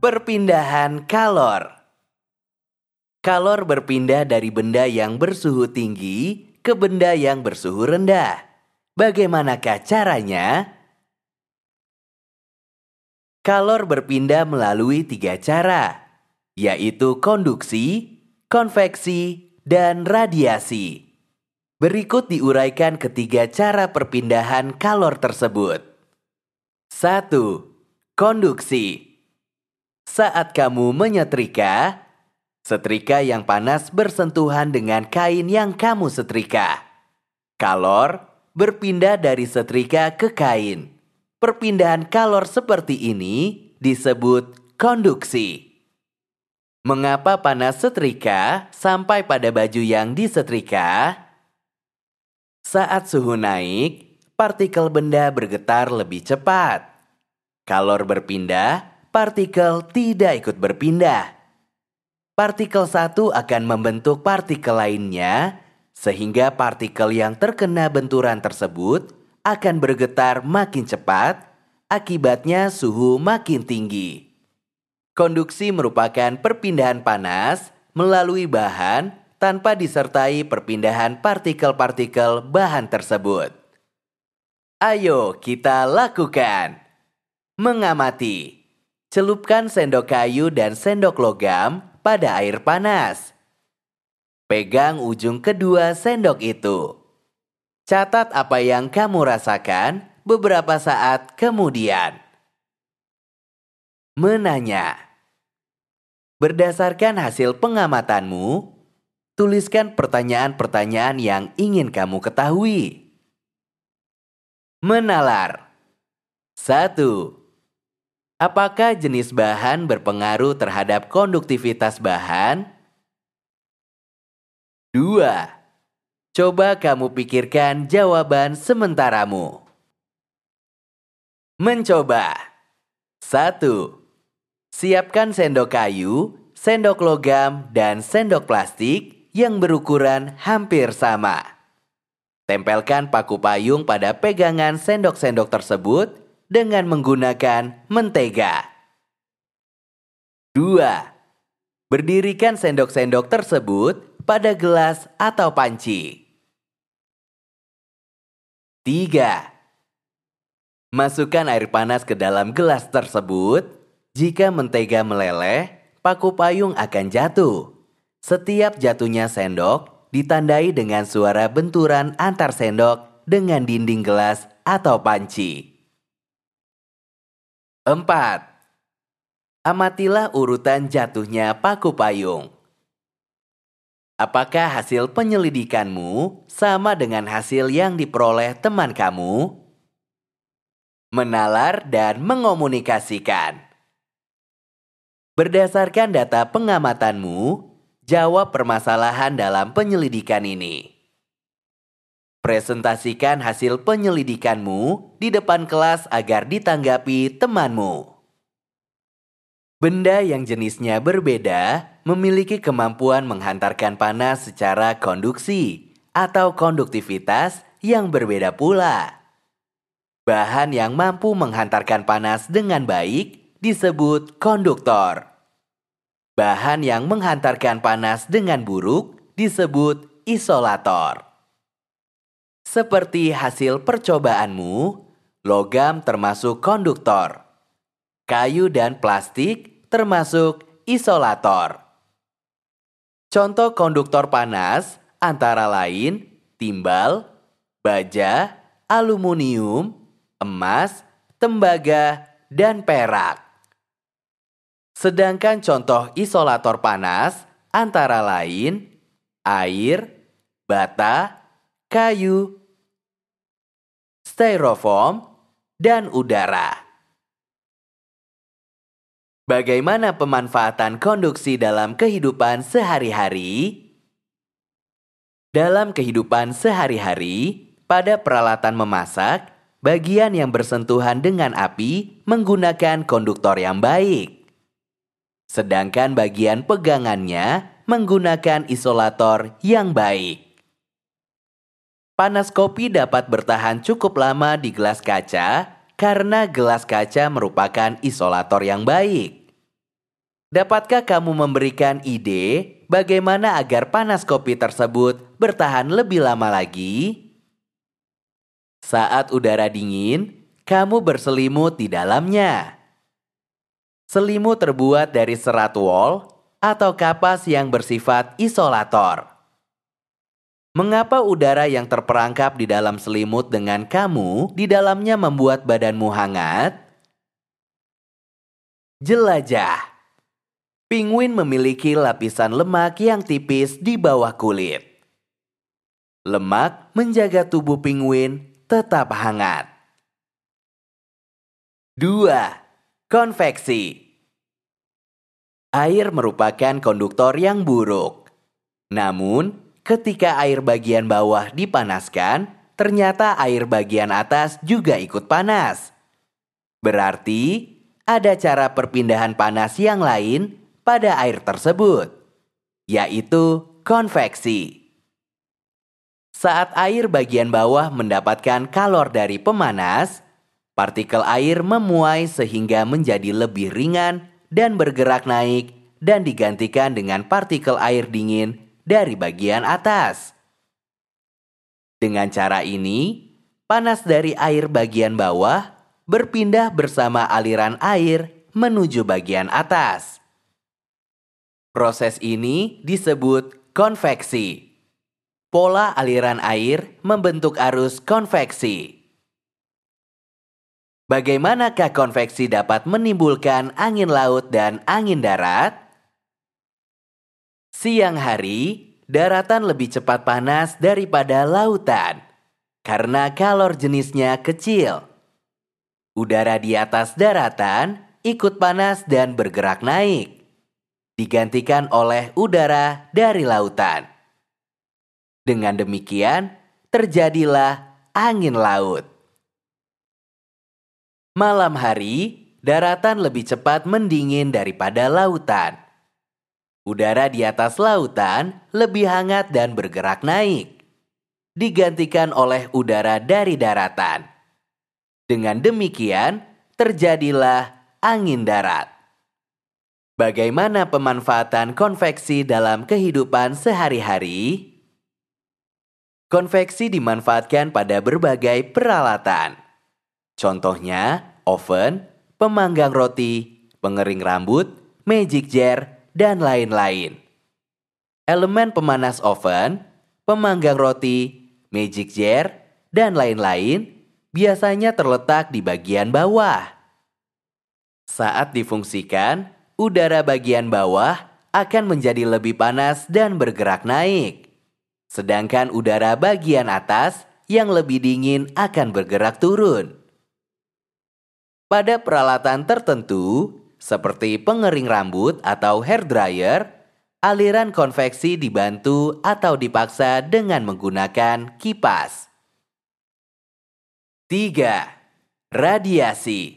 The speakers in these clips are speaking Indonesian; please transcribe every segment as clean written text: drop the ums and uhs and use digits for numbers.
Perpindahan kalor. Kalor berpindah dari benda yang bersuhu tinggi ke benda yang bersuhu rendah. Bagaimanakah caranya? Kalor berpindah melalui 3 cara, yaitu konduksi, konveksi, dan radiasi. Berikut diuraikan ketiga cara perpindahan kalor tersebut. 1. Konduksi. Saat kamu menyetrika, setrika yang panas bersentuhan dengan kain yang kamu setrika. Kalor berpindah dari setrika ke kain. Perpindahan kalor seperti ini disebut konduksi. Mengapa panas setrika sampai pada baju yang disetrika? Saat suhu naik, partikel benda bergetar lebih cepat. Kalor berpindah, partikel tidak ikut berpindah. Partikel satu akan membentuk partikel lainnya, sehingga partikel yang terkena benturan tersebut akan bergetar makin cepat, akibatnya suhu makin tinggi. Konduksi merupakan perpindahan panas melalui bahan tanpa disertai perpindahan partikel-partikel bahan tersebut. Ayo kita lakukan. Mengamati. Celupkan sendok kayu dan sendok logam pada air panas. Pegang ujung kedua sendok itu. Catat apa yang kamu rasakan beberapa saat kemudian. Menanya. Berdasarkan hasil pengamatanmu, tuliskan pertanyaan-pertanyaan yang ingin kamu ketahui. Menalar. 1. Apakah jenis bahan berpengaruh terhadap konduktivitas bahan? 2. Coba kamu pikirkan jawaban sementaramu. Mencoba. 1. Siapkan sendok kayu, sendok logam, dan sendok plastik yang berukuran hampir sama. Tempelkan paku payung pada pegangan sendok-sendok tersebut dengan menggunakan mentega. 2. Berdirikan sendok-sendok tersebut pada gelas atau panci. 3. Masukkan air panas ke dalam gelas tersebut. Jika mentega meleleh, paku payung akan jatuh. Setiap jatuhnya sendok ditandai dengan suara benturan antar sendok dengan dinding gelas atau panci. 4. Amatilah urutan jatuhnya paku payung. Apakah hasil penyelidikanmu sama dengan hasil yang diperoleh teman kamu? Menalar dan mengomunikasikan. Berdasarkan data pengamatanmu, jawab permasalahan dalam penyelidikan ini. Presentasikan hasil penyelidikanmu di depan kelas agar ditanggapi temanmu. Benda yang jenisnya berbeda memiliki kemampuan menghantarkan panas secara konduksi atau konduktivitas yang berbeda pula. Bahan yang mampu menghantarkan panas dengan baik disebut konduktor. Bahan yang menghantarkan panas dengan buruk disebut isolator. Seperti hasil percobaanmu, logam termasuk konduktor. Kayu dan plastik termasuk isolator. Contoh konduktor panas antara lain timbal, baja, aluminium, emas, tembaga, dan perak. Sedangkan contoh isolator panas antara lain air, bata, kayu, styrofoam, dan udara. Bagaimana pemanfaatan konduksi dalam kehidupan sehari-hari? Dalam kehidupan sehari-hari, pada peralatan memasak, bagian yang bersentuhan dengan api menggunakan konduktor yang baik. Sedangkan bagian pegangannya menggunakan isolator yang baik. Panas kopi dapat bertahan cukup lama di gelas kaca karena gelas kaca merupakan isolator yang baik. Dapatkah kamu memberikan ide bagaimana agar panas kopi tersebut bertahan lebih lama lagi? Saat udara dingin, kamu berselimut di dalamnya. Selimut terbuat dari serat wol atau kapas yang bersifat isolator. Mengapa udara yang terperangkap di dalam selimut dengan kamu di dalamnya membuat badanmu hangat? Jelajah. Penguin memiliki lapisan lemak yang tipis di bawah kulit. Lemak menjaga tubuh penguin tetap hangat. 2. Konveksi. Air merupakan konduktor yang buruk. Namun, ketika air bagian bawah dipanaskan, ternyata air bagian atas juga ikut panas. Berarti, ada cara perpindahan panas yang lain pada air tersebut, yaitu konveksi. Saat air bagian bawah mendapatkan kalor dari pemanas, partikel air memuai sehingga menjadi lebih ringan dan bergerak naik dan digantikan dengan partikel air dingin dari bagian atas. Dengan cara ini, panas dari air bagian bawah berpindah bersama aliran air menuju bagian atas. Proses ini disebut konveksi. Pola aliran air membentuk arus konveksi. Bagaimanakah konveksi dapat menimbulkan angin laut dan angin darat? Siang hari, daratan lebih cepat panas daripada lautan karena kalor jenisnya kecil. Udara di atas daratan ikut panas dan bergerak naik, digantikan oleh udara dari lautan. Dengan demikian, terjadilah angin laut. Malam hari, daratan lebih cepat mendingin daripada lautan. Udara di atas lautan lebih hangat dan bergerak naik, digantikan oleh udara dari daratan. Dengan demikian, terjadilah angin darat. Bagaimana pemanfaatan konveksi dalam kehidupan sehari-hari? Konveksi dimanfaatkan pada berbagai peralatan. Contohnya, oven, pemanggang roti, pengering rambut, magic jar, dan lain-lain. Elemen pemanas oven, pemanggang roti, magic jar, dan lain-lain biasanya terletak di bagian bawah. Saat difungsikan, udara bagian bawah akan menjadi lebih panas dan bergerak naik. Sedangkan udara bagian atas yang lebih dingin akan bergerak turun. Pada peralatan tertentu, seperti pengering rambut atau hair dryer, aliran konveksi dibantu atau dipaksa dengan menggunakan kipas. 3. Radiasi.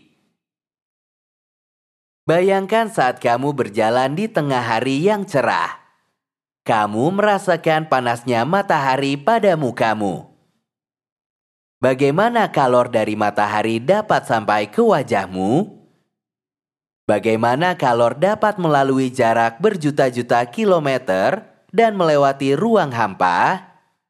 Bayangkan saat kamu berjalan di tengah hari yang cerah. Kamu merasakan panasnya matahari pada mukamu. Bagaimana kalor dari matahari dapat sampai ke wajahmu? Bagaimana kalor dapat melalui jarak berjuta-juta kilometer dan melewati ruang hampa?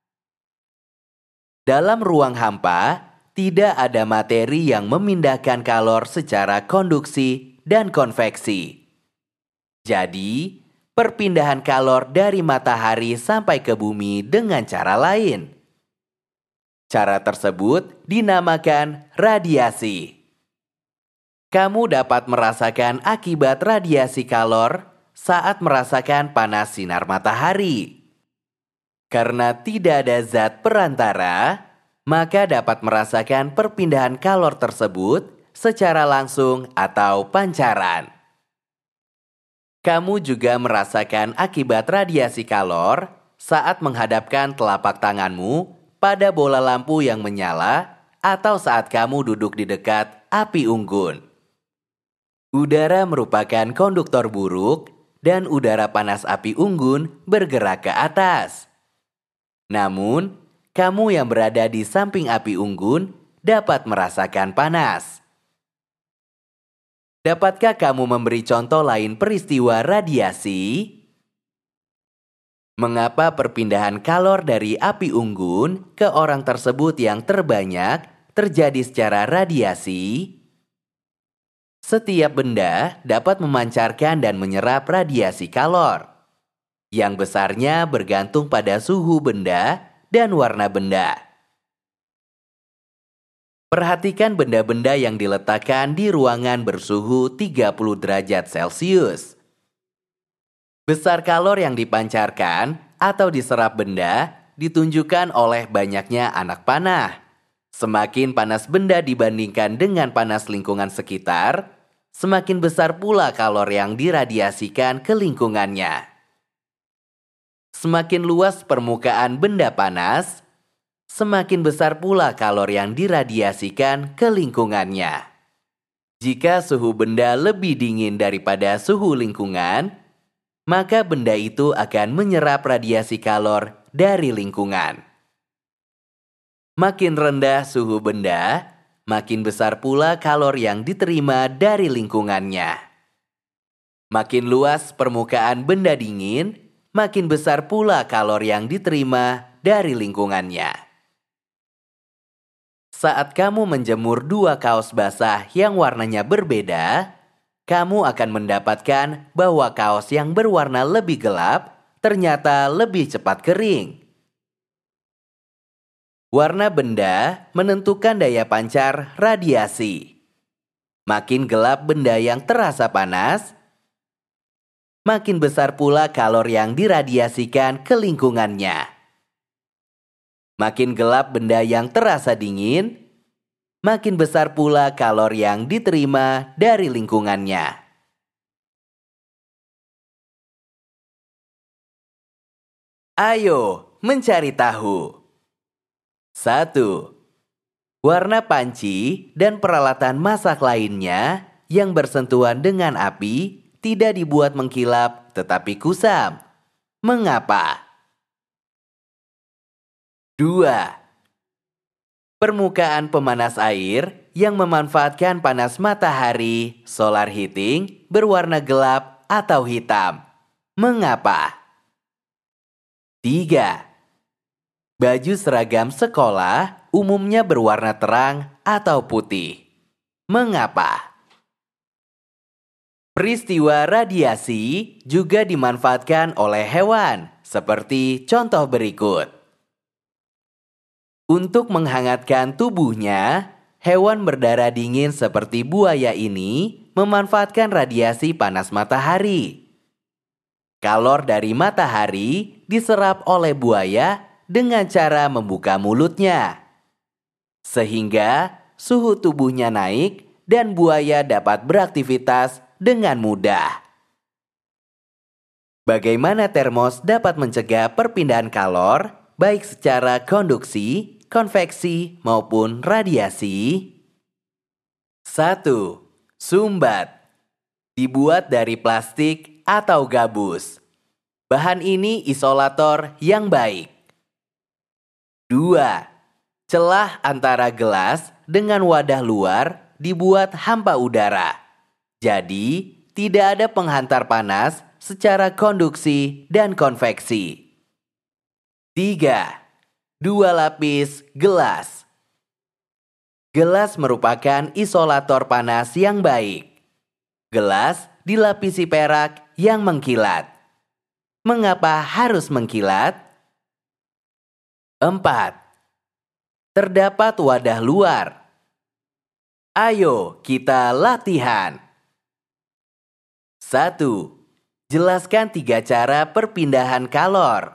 Dalam ruang hampa, tidak ada materi yang memindahkan kalor secara konduksi dan konveksi. Jadi, perpindahan kalor dari matahari sampai ke bumi dengan cara lain. Cara tersebut dinamakan radiasi. Kamu dapat merasakan akibat radiasi kalor saat merasakan panas sinar matahari. Karena tidak ada zat perantara, maka dapat merasakan perpindahan kalor tersebut secara langsung atau pancaran. Kamu juga merasakan akibat radiasi kalor saat menghadapkan telapak tanganmu pada bola lampu yang menyala atau saat kamu duduk di dekat api unggun. Udara merupakan konduktor buruk dan udara panas api unggun bergerak ke atas. Namun, kamu yang berada di samping api unggun dapat merasakan panas. Dapatkah kamu memberi contoh lain peristiwa radiasi? Mengapa perpindahan kalor dari api unggun ke orang tersebut yang terbanyak terjadi secara radiasi? Setiap benda dapat memancarkan dan menyerap radiasi kalor, yang besarnya bergantung pada suhu benda dan warna benda. Perhatikan benda-benda yang diletakkan di ruangan bersuhu 30 derajat Celcius. Besar kalor yang dipancarkan atau diserap benda ditunjukkan oleh banyaknya anak panah. Semakin panas benda dibandingkan dengan panas lingkungan sekitar, semakin besar pula kalor yang diradiasikan ke lingkungannya. Semakin luas permukaan benda panas, semakin besar pula kalor yang diradiasikan ke lingkungannya. Jika suhu benda lebih dingin daripada suhu lingkungan, maka benda itu akan menyerap radiasi kalor dari lingkungan. Makin rendah suhu benda, makin besar pula kalor yang diterima dari lingkungannya. Makin luas permukaan benda dingin, makin besar pula kalor yang diterima dari lingkungannya. Saat kamu menjemur 2 kaos basah yang warnanya berbeda, kamu akan mendapatkan bahwa kaos yang berwarna lebih gelap ternyata lebih cepat kering. Warna benda menentukan daya pancar radiasi. Makin gelap benda yang terasa panas, makin besar pula kalor yang diradiasikan ke lingkungannya. Makin gelap benda yang terasa dingin, makin besar pula kalor yang diterima dari lingkungannya. Ayo mencari tahu. 1. Warna panci dan peralatan masak lainnya yang bersentuhan dengan api tidak dibuat mengkilap tetapi kusam. Mengapa? 2. Permukaan pemanas air yang memanfaatkan panas matahari, solar heating, berwarna gelap atau hitam. Mengapa? 3. Baju seragam sekolah umumnya berwarna terang atau putih. Mengapa? Peristiwa radiasi juga dimanfaatkan oleh hewan, seperti contoh berikut. Untuk menghangatkan tubuhnya, hewan berdarah dingin seperti buaya ini memanfaatkan radiasi panas matahari. Kalor dari matahari diserap oleh buaya dengan cara membuka mulutnya, sehingga suhu tubuhnya naik dan buaya dapat beraktivitas dengan mudah. Bagaimana termos dapat mencegah perpindahan kalor, baik secara konduksi, konveksi, maupun radiasi? 1. Sumbat. Dibuat dari plastik atau gabus. Bahan ini isolator yang baik. 2. Celah antara gelas dengan wadah luar dibuat hampa udara. Jadi, tidak ada penghantar panas secara konduksi dan konveksi. 3. 2 lapis gelas. Gelas merupakan isolator panas yang baik. Gelas dilapisi perak yang mengkilat. Mengapa harus mengkilat? 4. Terdapat wadah luar. Ayo kita latihan. 1. Jelaskan 3 cara perpindahan kalor.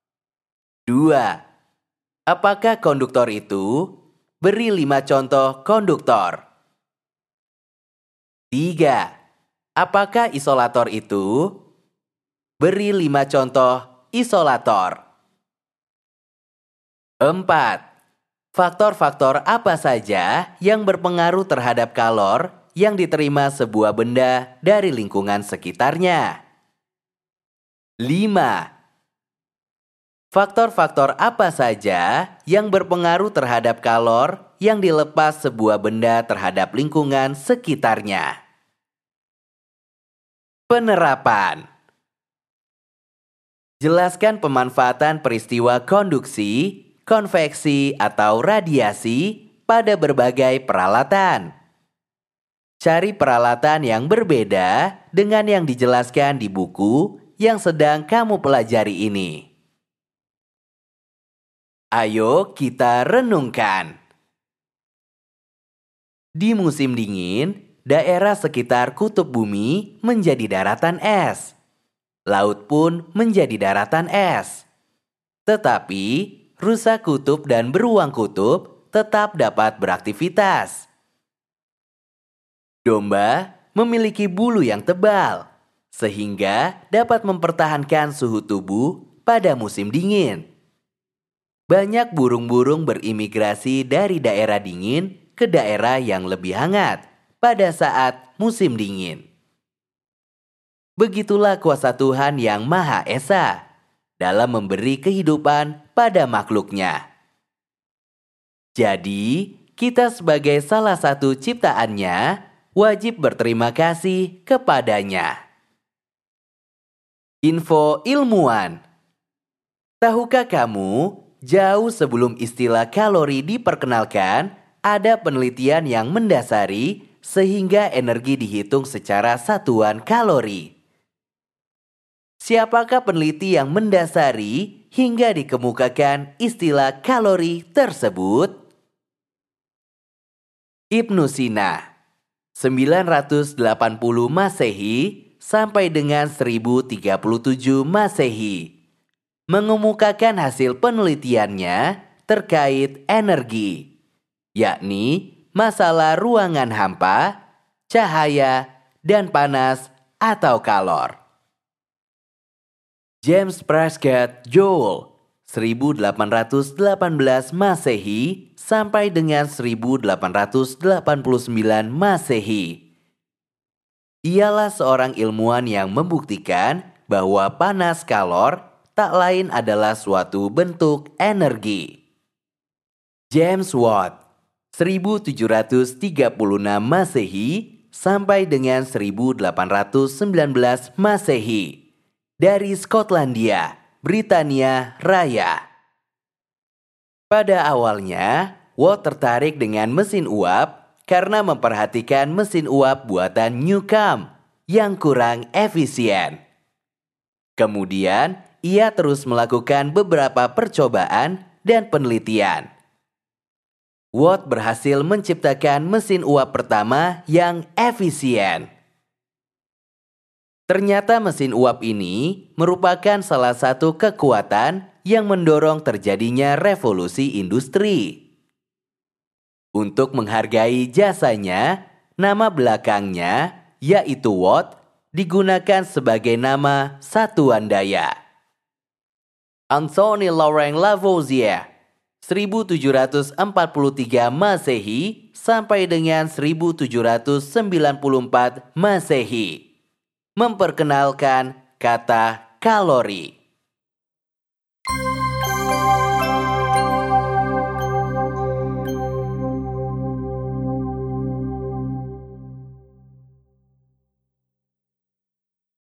2. Apakah konduktor itu? Beri 5 contoh konduktor. 3. Apakah isolator itu? Beri 5 contoh isolator. 4. Faktor-faktor apa saja yang berpengaruh terhadap kalor yang diterima sebuah benda dari lingkungan sekitarnya? 5. Faktor-faktor apa saja yang berpengaruh terhadap kalor yang dilepas sebuah benda terhadap lingkungan sekitarnya? Penerapan. Jelaskan pemanfaatan peristiwa konduksi, konveksi, atau radiasi pada berbagai peralatan. Cari peralatan yang berbeda dengan yang dijelaskan di buku yang sedang kamu pelajari ini. Ayo kita renungkan. Di musim dingin, daerah sekitar kutub bumi menjadi daratan es. Laut pun menjadi daratan es. Tetapi, rusa kutub dan beruang kutub tetap dapat beraktivitas. Domba memiliki bulu yang tebal, sehingga dapat mempertahankan suhu tubuh pada musim dingin. Banyak burung-burung berimigrasi dari daerah dingin ke daerah yang lebih hangat pada saat musim dingin. Begitulah kuasa Tuhan yang Maha Esa dalam memberi kehidupan pada makhluknya. Jadi, kita sebagai salah satu ciptaannya wajib berterima kasih kepadanya. Info ilmuwan. Tahukah kamu, jauh sebelum istilah kalori diperkenalkan, ada penelitian yang mendasari sehingga energi dihitung secara satuan kalori. Siapakah peneliti yang mendasari hingga dikemukakan istilah kalori tersebut? Ibnu Sina, 980 Masehi sampai dengan 1037 Masehi, mengemukakan hasil penelitiannya terkait energi, yakni masalah ruangan hampa, cahaya, dan panas atau kalor. James Prescott Joule, 1818 Masehi sampai dengan 1889 Masehi. Ialah seorang ilmuwan yang membuktikan bahwa panas kalor tak lain adalah suatu bentuk energi. James Watt, 1736 Masehi sampai dengan 1819 Masehi, dari Skotlandia, Britania Raya. Pada awalnya, Watt tertarik dengan mesin uap karena memperhatikan mesin uap buatan Newcomb yang kurang efisien. Kemudian, ia terus melakukan beberapa percobaan dan penelitian. Watt berhasil menciptakan mesin uap pertama yang efisien. Ternyata mesin uap ini merupakan salah satu kekuatan yang mendorong terjadinya revolusi industri. Untuk menghargai jasanya, nama belakangnya, yaitu Watt, digunakan sebagai nama satuan daya. Anthony Laurent Lavoisier, 1743 Masehi sampai dengan 1794 Masehi, memperkenalkan kata kalori.